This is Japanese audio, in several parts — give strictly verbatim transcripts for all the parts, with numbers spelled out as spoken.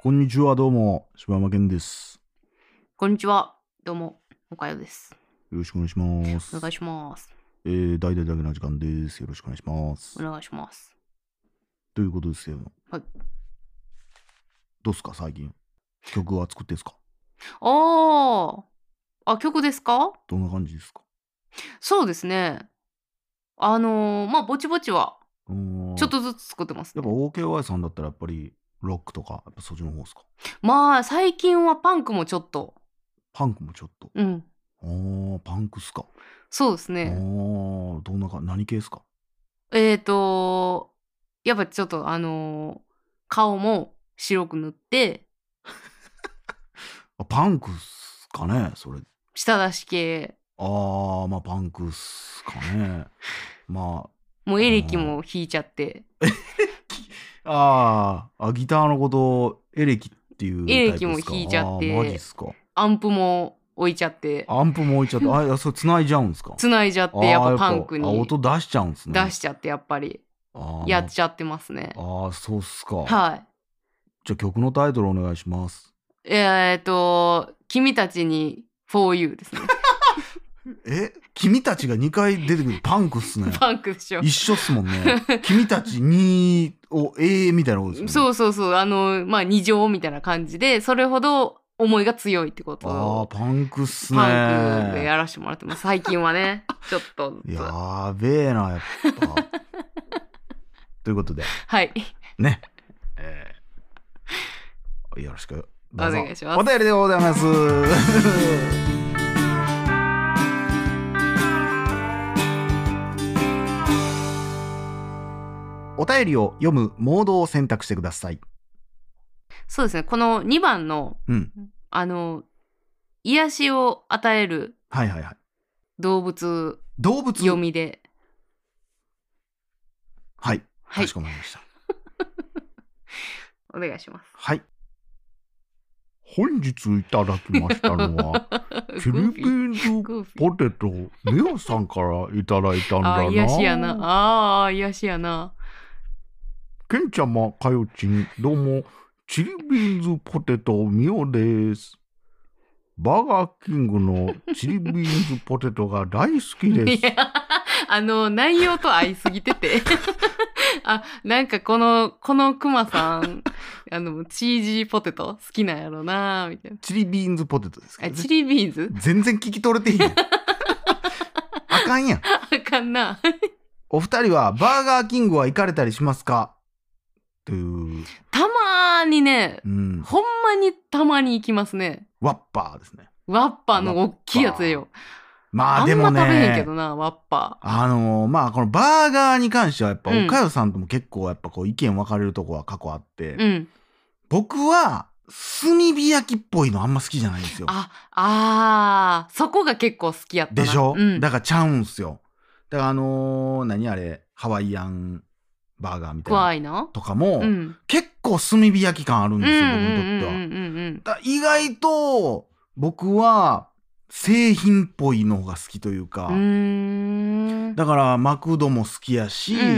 こんにちは、どうも柴山健です。 こんにちは、どうもおかよです。 よろしくお願いします。 お願いします。 えー、大々だけな時間です。よろしくお願いします。 お願いします。 ということですよ。 はい。 どうっすか最近？曲は作ってんすか？ あーあ、曲ですか？ どんな感じですか？ そうですね。あのー、まあぼちぼちはうーんちょっとずつ作ってますやっぱね。 オーケーワイ さんだったらやっぱりロックとかやっぱそっちの方ですか？ まあ最近はパンクもちょっと。 パンクもちょっと。 うんあーパンクっすか？ そうですあね。 ーどんなか何系っすか？ えーとやっぱちょっとあのー、顔も白く塗ってあパンクっすかねそれ。 舌出し系。 あーまあパンクっすかねまあもうエレキも弾いちゃってあーあギターのことをエレキっていうエレタイプですか？ キも弾いちゃっあーマジってすか？ アンプも置いちゃってアンプも置いちゃってあいやそれ繋いじゃうんすか？ 繋いじゃってやっぱパンクあーやっぱあに音出しちゃうんすね。 出しちゃってやっぱりあーやっちゃってますね。 あーそうっすか。 はい。 じゃあ曲のタイトルお願いします。 えっと君たちに For You ですね。 え君たちがにかい出てくるパンクっすね。 パンクでしょ。 一緒っすもんね。君たちにをえーみたいなことですもんね。 そうそうそうあのまあ二乗みたいな感じでそれほど思いが強いってことあーをパンクっすね。 パンクでやらせてもらってます最近はねちょっとずつ。 やーべえなやっぱ。ということではいね、えー、よろしくどうぞお願いします。 お便りでございます。お便りを読むモードを選択してください。 そうですねこのにばんの、 うん、 あの癒しを与えるはいはいはい。 動物動物読みではい、 はいかしこまりました。 お願いします。 はい。本日いただきましたのはフィリピンズポテトミオさんからいただいたんだな。 あ癒しやなあー癒しやな。 ケンちゃまかよちんどうもチリビーンズポテトミオです。バーガーキングのチリビーンズポテトが大好きです。 いやあの内容と合いすぎててあなんかこのこのクマさんあのチージーポテト好きなんやろなみたいな。 チリビーンズポテトですけど、ね、 あチリビーンズ全然聞き取れていいやんあかんやん。 あかんなお二人はバーガーキングは行かれたりしますかという。 たまーにね、 うん、 ほんまにたまに行きますね。 ワッパーですね。 ワッパーの大きいやつよ。 まあでもね、 あんま食べへんけどなワッパー。 あのー、まあこのバーガーに関してはやっぱおかよさんとも結構やっぱこう意見分かれるとこは過去あって、 うん、 僕は炭火焼きっぽいのあんま好きじゃないんですよ。 ああーそこが結構好きやったな。 でしょ、 うん、 だからちゃうんすよ。だからあのー、何あれハワイアンバーガーみたいな怖いなとかも、 うん、 結構炭火焼き感あるんですよ、僕にとっては。 うんうんうんうんうん、 だ意外と僕は製品っぽいのが好きというか、 うーんだからマクドも好きやし、 うんうん、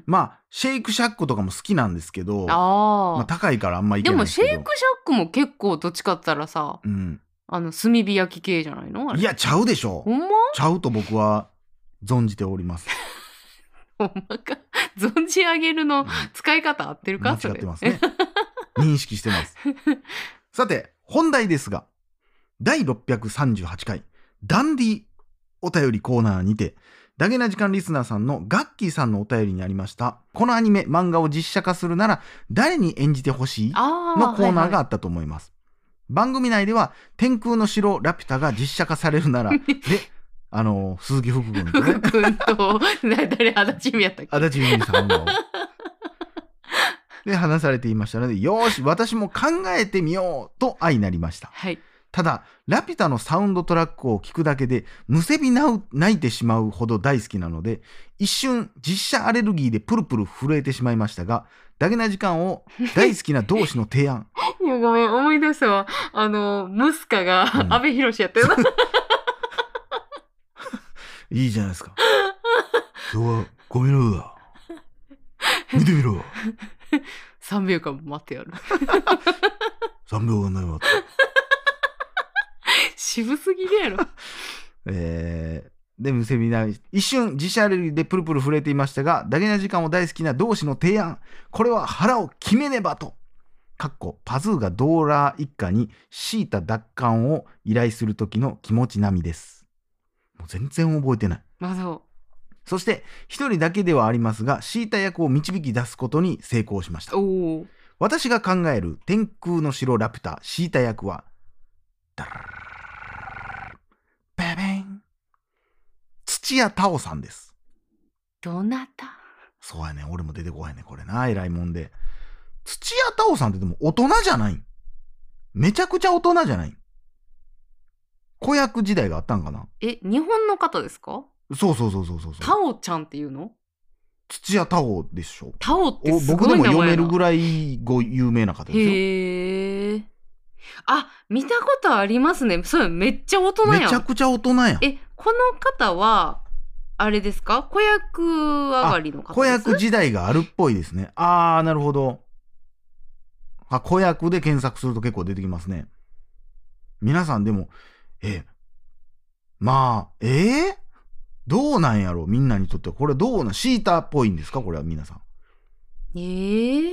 まあシェイクシャックとかも好きなんですけど、 あ、 まあ、高いからあんまいけでもないんですけど。 シェイクシャックも結構どっちかって言ったらさ、 うん、 あの炭火焼き系じゃないのあれ。 いやちゃうでしょ。 ほんまちゃうと僕は存じております。 ほんまか存じ上げるの使い方合ってるか、 間違ってますね。認識してます。さて本題ですが、だいろっぴゃくさんじゅうはちかいダンディお便りコーナーにて、ダゲな時間リスナーさんのガッキーさんのお便りにありました、このアニメ漫画を実写化するなら誰に演じてほしいのコーナーがあったと思います。番組内では天空の城ラピュタが実写化されるならで、あの鈴木福君とね、 福君と誰足立美やったっけ、 足立美さんので話されていましたので、よーし私も考えてみようと相なりました。 はい。 ただラピュタのサウンドトラックを聞くだけでむせび泣いてしまうほど大好きなので、一瞬実写アレルギーでプルプル震えてしまいましたが、ダゲな時間を大好きな同志の提案いやごめん思い出したわ、あのムスカが阿部寛やったよな、うん、 いいじゃないですか。今日はごめんな見てみろさんびょうかんも待ってやるさんびょうございます。 渋すぎるやろ。 えーで、むせびな一瞬自社レでプルプル震えていましたが、ダゲな時間を大好きな同志の提案、これは腹を決めねばと。かっこパズーがドーラー一家にシータ奪還を依頼する時の気持ち並みです。もう全然覚えてない。 まあそう。 そして一人だけではありますが、シータ役を導き出すことに成功しました。 お私が考える天空の城ラピュタシータ役は、ダララララベベン土屋太鳳さんです。 どなた？ そうやね、俺も出てこないね、これな、偉いもんで。土屋太鳳さんってでも大人じゃないん？めちゃくちゃ大人じゃないん？子役時代があったんかな？ え、日本の方ですか？ そうそうそうそうそう。 タオちゃんっていうの？ 土屋太鳳でしょ。 タオってすごい名前な。 僕でも読めるぐらいご有名な方ですよ。 へー。あ、見たことありますね。そう、めっちゃ大人やん。 めちゃくちゃ大人やん。 え、この方はあれですか？子役上がりの方です？ 子役時代があるっぽいですね。あー、なるほど。あ、子役で検索すると結構出てきますね。皆さんでも、え、まあ、えー、どうなんやろみんなにとっては。これどうな、シータっぽいんですかこれは皆さん。 えー、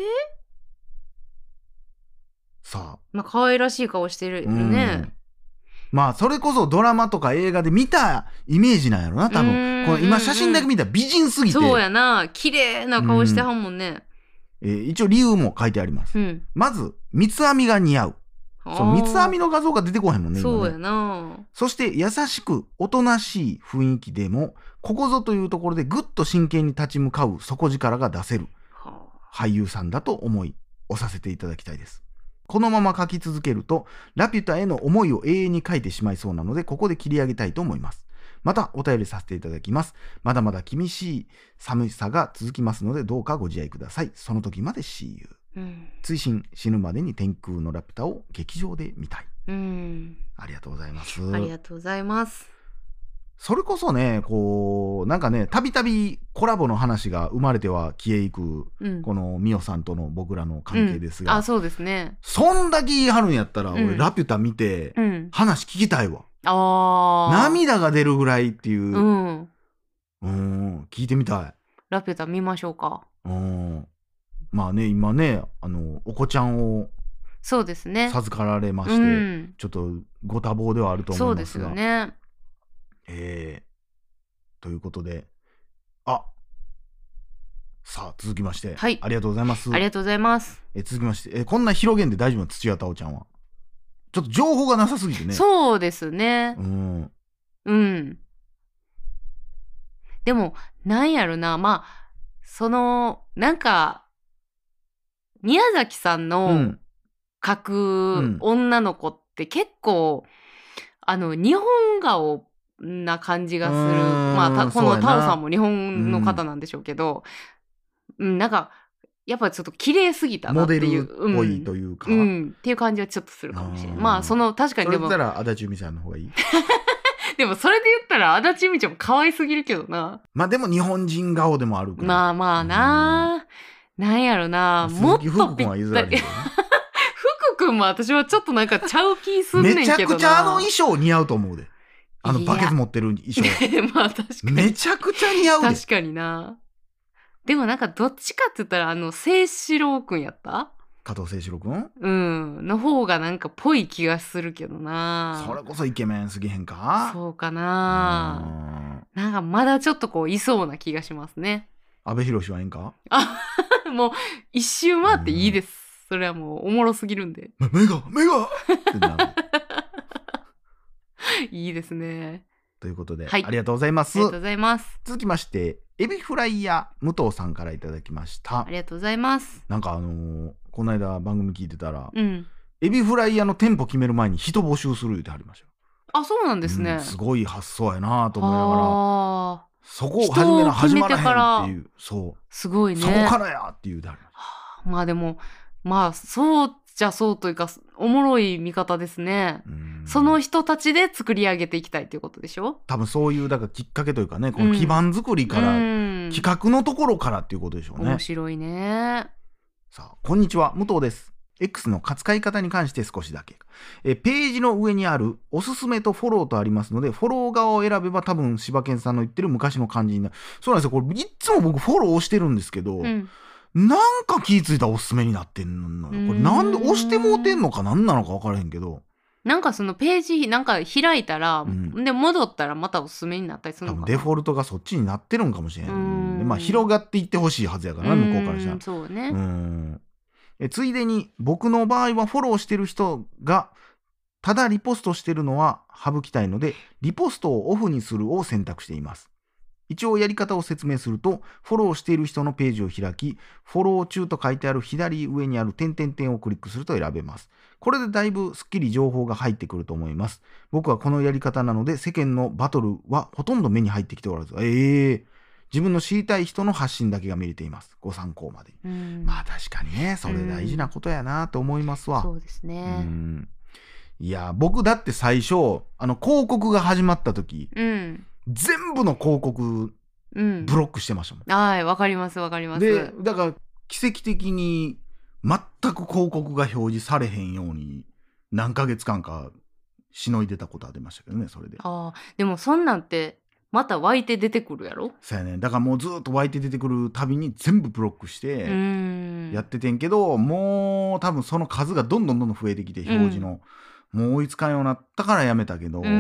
さあ。 まあ、可愛らしい顔してるね。 まあ、それこそドラマとか映画で見たイメージなんやろな、多分。この今写真だけ見たら美人すぎて。 そうやな。綺麗な顔してはんもんね。 えー、一応理由も書いてあります。 うん、 まず、三つ編みが似合う。そう、三つ編みの画像が出てこへんもんね。 そうやな。 そして優しくおとなしい雰囲気でも、ここぞというところでぐっと真剣に立ち向かう底力が出せる俳優さんだと思い、押させていただきたいです。このまま書き続けると、ラピュタへの思いを永遠に書いてしまいそうなので、ここで切り上げたいと思います。またお便りさせていただきます。まだまだ厳しい寒さが続きますので、どうかご自愛ください。その時まで シーユー。うん、追伸、死ぬまでに天空のラピュタを劇場で見たい。うん、ありがとうございます。 ありがとうございます。 それこそね、こうなんかね、たびたびコラボの話が生まれては消えいく、うん、このミオさんとの僕らの関係ですが、 うん、あ、そうですね。 そんだけ言い張るんやったら、うん、俺ラピュタ見て、うん、話聞きたいわ。あ、涙が出るぐらいっていう、うん、うん、聞いてみたい。 ラピュタ見ましょうか。 うん、まあね、今ね、あのお子ちゃんをそうですね授かられまして、うん、ちょっとご多忙ではあると思いますが、 そうですよね。 えー、ということで、あ、さあ続きまして、はい、ありがとうございます。 ありがとうございます。 え続きまして、えこんな広げんで大丈夫な土屋太鳳ちゃんはちょっと情報がなさすぎてね。 そうですね。うん。うん。でもなんやろな、まあそのなんか宮崎さんの描く女の子って結構、うん、あの日本顔な感じがする。まあたこのタオさんも日本の方なんでしょうけど、うん、うん、なんかやっぱちょっと綺麗すぎたなっていう、 モデルっぽいというか、 うんうん、っていう感じはちょっとするかもしれない。まあその確かにでもそれ言ったら足立由美さんの方がいい。 でもそれで言ったら足立由美ちゃんも可愛すぎるけどな。 まあでも日本人顔でもあるから。 まあまあな、うん、なんやろな、もっとぴったり。福君は譲られへんけどね。福君も私はちょっとなんかちゃう気すんねんけどな。 めちゃくちゃあの衣装似合うと思うで。あのバケツ持ってる衣装。 まあ確かに。 めちゃくちゃ似合うで。 確かにな。でもなんかどっちかって言ったらあの清志郎くんやった？ 加藤清志郎くん？ うん。の方がなんかぽい気がするけどな。 それこそイケメンすぎへんか？ そうかな。なんかまだちょっとこういそうな気がしますね。 阿部寛はええんか？ あもう一周回っていいです。それはもうおもろすぎるんで。 目が目がってなる。 いいですね。 ということで、はい、ありがとうございます。 ありがとうございます。 続きましてエビフライヤー武藤さんからいただきました。 ありがとうございます。 なんかあのー、この間番組聞いてたら、うん、エビフライヤーの店舗決める前に人募集する言ってはりました。 あ、そうなんですね、うん、 すごい発想やなと思いながら、そこを始めな始まらへんっていう、そうすごいね、 そこからやっていうでありました。 まあでもまあそうじゃそうというかおもろい見方ですね。その人たちで作り上げていきたいということでしょ。 多分そういうだからきっかけというかね、この基盤作りから、うん、企画のところからっていうことでしょうね。 面白いね。 さあこんにちは、武藤です。 X の使い方に関して少しだけ。えページの上にあるおすすめとフォローとありますので、フォロー側を選べば多分柴犬さんの言ってる昔の感じになる。そうなんですよ。これいっつも僕フォローしてるんですけど、うん、なんか気ぃついたらおすすめになってんのよ。これなんで押してもうてんのか何なのか分からへんけど。 なんかそのページなんか開いたら、うん、で戻ったらまたおすすめになったりするのかな。 デフォルトがそっちになってるんかもしれん。でまあ広がっていってほしいはずやからな、向こうからしたら。 そうね。 うんえついでに僕の場合はフォローしてる人がただリポストしてるのは省きたいので、リポストをオフにするを選択しています。一応やり方を説明すると、フォローしている人のページを開き、フォロー中と書いてある左上にある点々点をクリックすると選べます。これでだいぶすっきり情報が入ってくると思います。僕はこのやり方なので、世間のバトルはほとんど目に入ってきておらず、ええー、自分の知りたい人の発信だけが見れています。ご参考まで。まあ確かにね、それ大事なことやなと思いますわ。 そうですね。 うんいや、僕だって最初、あの広告が始まった時、うん全部の広告ブロックしてましたもん。 うん、はい、わかりますわかります。 で、だから奇跡的に全く広告が表示されへんように何ヶ月間かしのいでたことは出ましたけどね、それで。 ああ、でもそんなんってまた湧いて出てくるやろ。 そうやね。だからもうずっと湧いて出てくるたびに全部ブロックしてやっててんけど、もう多分その数がどんどんどんどん増えてきて表示の、うん、もう追いつかんようになったからやめたけど、うん、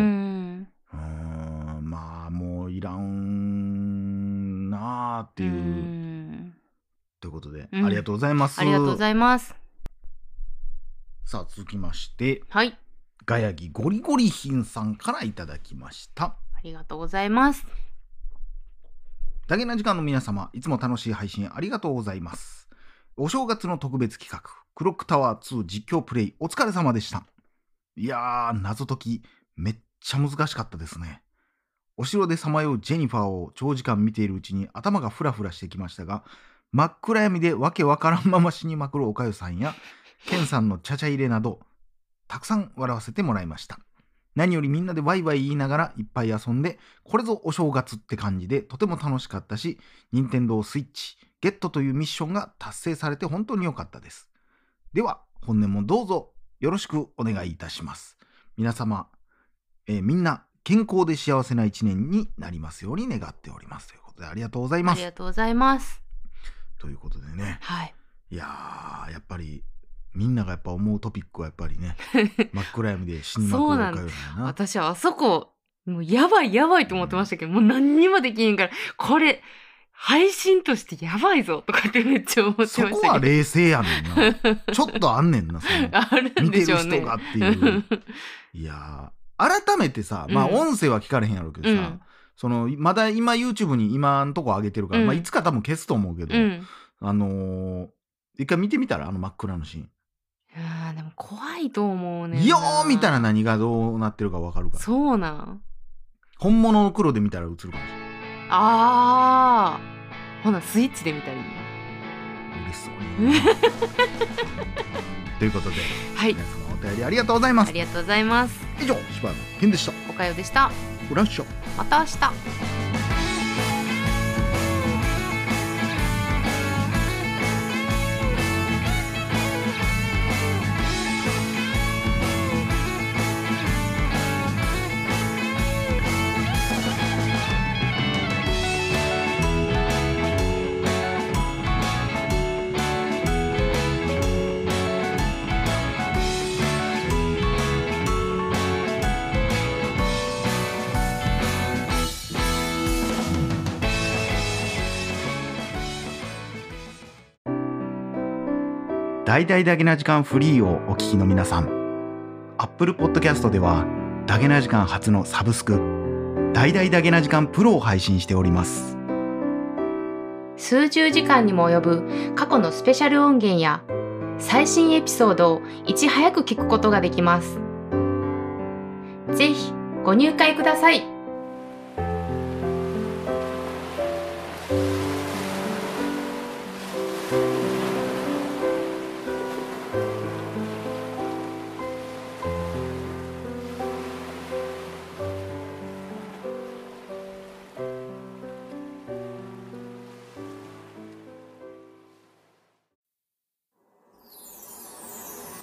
うーんまあもういらんなーっていう。うんということで、うん、ありがとうございます。 ありがとうございます。 さあ続きまして、 はい。 ガヤギゴリゴリヒンさんからいただきました。 ありがとうございます。 ダゲな時間の皆様、いつも楽しい配信ありがとうございます。お正月の特別企画、クロックタワーツー実況プレイお疲れ様でした。いやー、謎解きめっちゃ難しかったですね。お城でさまようジェニファーを長時間見ているうちに頭がフラフラしてきましたが、真っ暗闇でわけわからんまま死にまくるおかゆさんやケンさんのちゃちゃ入れなどたくさん笑わせてもらいました。何よりみんなでワイワイ言いながらいっぱい遊んで、これぞお正月って感じでとても楽しかったし、任天堂スイッチゲットというミッションが達成されて本当に良かったです。では本年もどうぞよろしくお願いいたします。皆様、えー、みんな健康で幸せな一年になりますように願っております。ということでありがとうございます。 ありがとうございます。 ということでね、 はい、 いやーやっぱりみんながやっぱ思うトピックはやっぱりね真っ暗闇で死にまくるおかゆだよな。 私はあそこもうやばいやばいと思ってましたけど、うん、もう何にもできへんからこれ配信としてやばいぞとかってめっちゃ思ってましたけど、 そこは冷静やねんなちょっとあんねんなそのあるんでしょうね、見てる人がっていういや改めてさ、まあ音声は聞かれへんやろうけどさ、うん、そのまだ今 YouTube に今んとこ上げてるから、うん、まあいつか多分消すと思うけど、うん、あのー、一回見てみたらあの真っ暗のシーン。 あでも怖いと思うねんな。 よーみたいな何がどうなってるか分かるから。 そうなん。 本物の黒で見たら映るかもしれない。 あーほなスイッチで見たらいいね。 嬉しそうにということで、はい、皆様お便りありがとうございます。 ありがとうございます。 以上柴野健でした。 おかよでした。 フラッシュまた明日。 大々だけな時間フリーをお聞きの皆さん、Apple Podcast ではだけな時間初のサブスク大々だけな時間プロを配信しております。 数十時間にも及ぶ過去のスペシャル音源や最新エピソードをいち早く聞くことができます。ぜひご入会ください。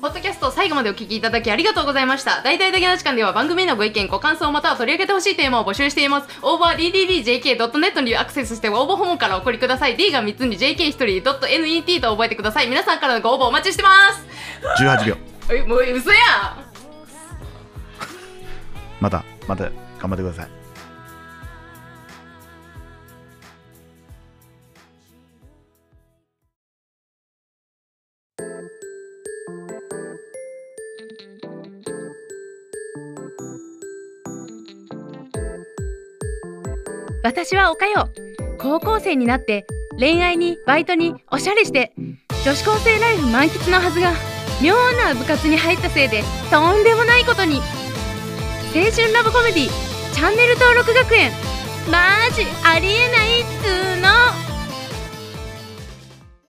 ポッドキャストを最後までお聞きいただきありがとうございました。大々だけな時間では番組へのご意見ご感想または取り上げてほしいテーマを募集しています。応募は ディーディーディージェーケードットネット にアクセスして応募フォームからお送りください。 D がみっつに ジェーケーひとり .net と覚えてください。皆さんからのご応募お待ちしてます。 じゅうはちびょう。 え、もう嘘やん。 またまた頑張ってください。 私はおかよ。高校生になって恋愛にバイトにおしゃれして女子高生ライフ満喫のはずが妙な部活に入ったせいでとんでもないことに。青春ラブコメディチャンネル登録学園マジありえないっつーの。